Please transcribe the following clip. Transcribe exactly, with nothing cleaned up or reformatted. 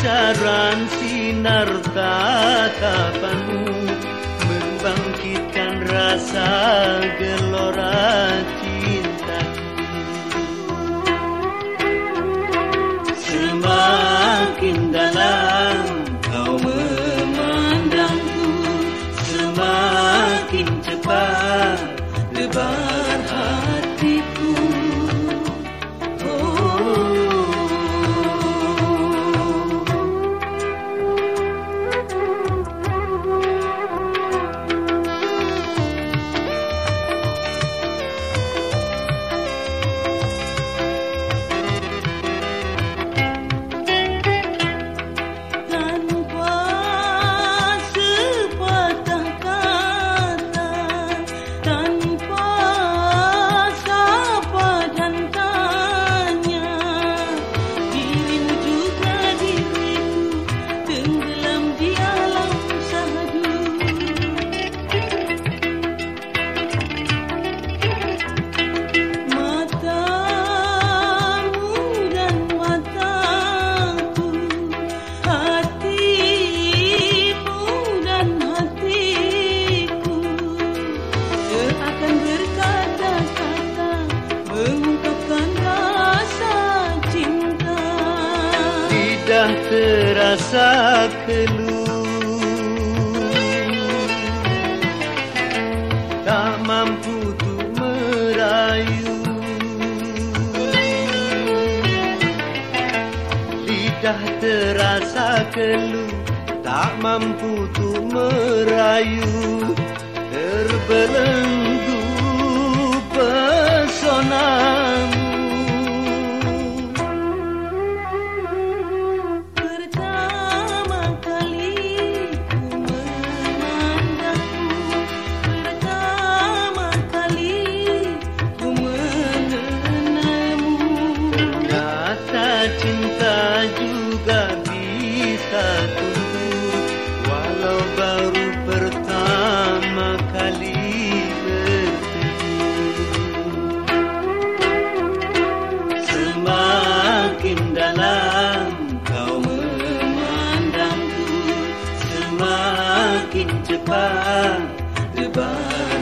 pancaran sinar tatapanmu membangkitkan rasa gelora cintaku. Semakin dalam kau memandangku, semakin cepat lebar hatiku. Lidah terasa keluh, tak mampu untuk merayu. Lidah terasa keluh, tak mampu untuk merayu. Terbelenggu pesonamu. Cinta juga bisa tumbuh walau baru pertama kali bertemu. Semakin dalam kau memandangku, semakin cepat lebar